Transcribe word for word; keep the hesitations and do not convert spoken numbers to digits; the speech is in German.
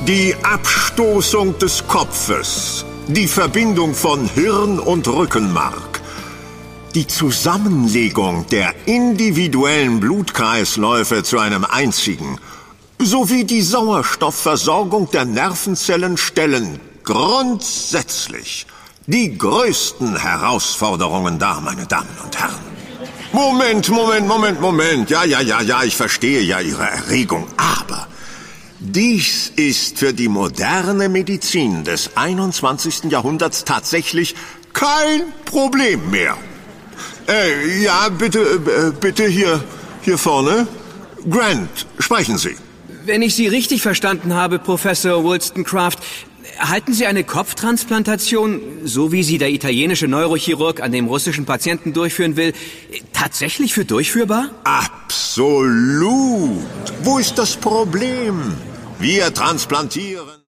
Die Abstoßung des Kopfes, die Verbindung von Hirn und Rückenmark, die Zusammenlegung der individuellen Blutkreisläufe zu einem einzigen, sowie die Sauerstoffversorgung der Nervenzellen stellen grundsätzlich die größten Herausforderungen dar, meine Damen und Herren. Moment, Moment, Moment, Moment. Ja, ja, ja, ja, ich verstehe ja Ihre Erregung. Aber dies ist für die moderne Medizin des einundzwanzigsten Jahrhunderts tatsächlich kein Problem mehr. Äh, ja, bitte, äh, bitte hier, hier vorne. Grant, sprechen Sie. Wenn ich Sie richtig verstanden habe, Professor Wollstonecraft, halten Sie eine Kopftransplantation, so wie sie der italienische Neurochirurg an dem russischen Patienten durchführen will, tatsächlich für durchführbar? Absolut. Wo ist das Problem? Wir transplantieren.